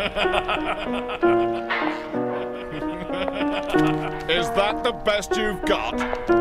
Is that the best you've got?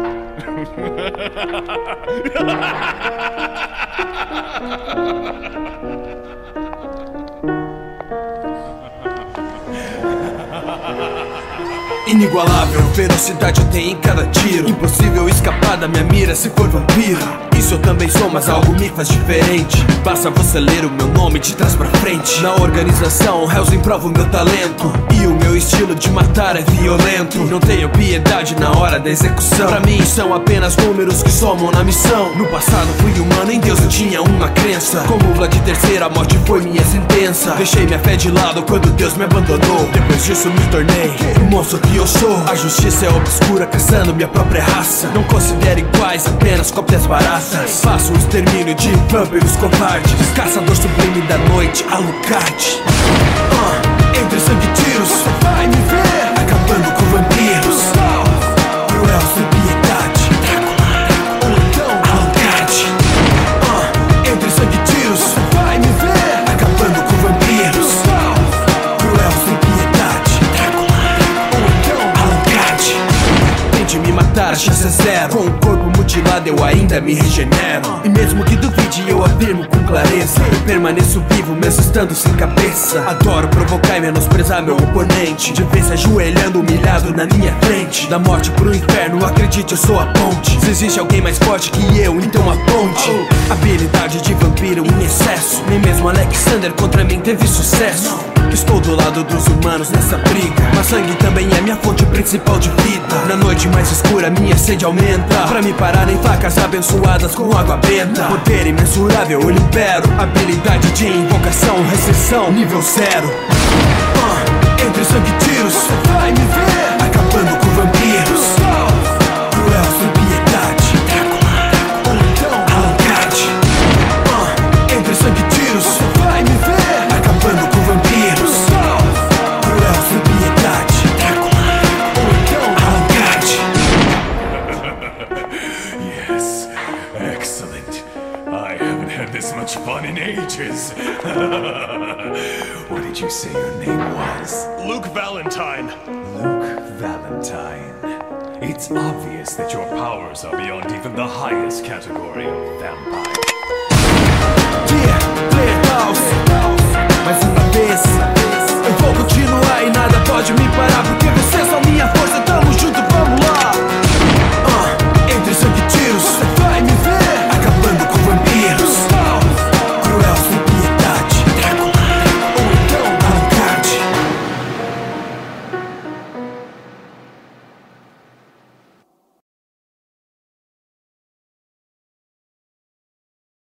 Inigualável, velocidade eu tenho em cada tiro. Impossível escapar da minha mira se for vampiro. Isso eu também sou, mas algo me faz diferente. Basta você ler o meu nome de trás pra frente. Na organização, Hellsing prova o meu talento. E o meu estilo de matar é violento. Não tenho piedade na hora da execução. Pra mim são apenas números que somam na missão. No passado fui humano, em Deus eu tinha uma crença. Como Vlad III, a morte foi minha sentença. Deixei minha fé de lado quando Deus me abandonou. Depois disso me tornei o monstro que eu sou. A justiça é obscura, caçando minha própria raça. Não considero iguais, apenas cópias baratas. Faço o extermínio de vampiros covardes. Caçador sublime da noite, Alucard. Entre sangue e tiros, você vai me ver acabando com vampiros. Cruel sem piedade, Drácula, Alucard. Entre sangue e tiros, você vai me ver acabando com vampiros. Cruel sem piedade, Drácula, Alucard. Tente me matar, a chance é zero. Com o corpo mutilado eu ainda me regenero. E mesmo que duvide eu afirmo com clareza, eu permaneço vivo mesmo estando sem cabeça. Adoro provocar e menosprezar meu oponente, de vez ajoelhando humilhado na minha frente. Da morte pro inferno, acredite eu sou a ponte. Se existe alguém mais forte que eu, então aponte. Habilidade de vampiro em excesso. Nem mesmo Alexander contra mim teve sucesso. Estou do lado dos humanos nessa briga, mas sangue também é minha fonte principal de vida. Na noite mais escura minha sede aumenta, pra me parar em facas abençoadas com água benta. Poder imensurável eu libero, habilidade de invocação, recessão, nível 0. Entre sangue e tiros, você vai me ver acabando com vampiros. Cruel sem piedade, Drácula, Alucard. Entre sangue e tiros, você vai me ver acabando com vampiros. Cruel sem piedade, Drácula, Alucard. Yes, excellent. I haven't had this much fun in ages. What did you say your name was? Luke Valentine. Luke Valentine. It's obvious that your powers are beyond even the highest category of vampire. Mais uma vez, eu vou continuar e nada pode me parar.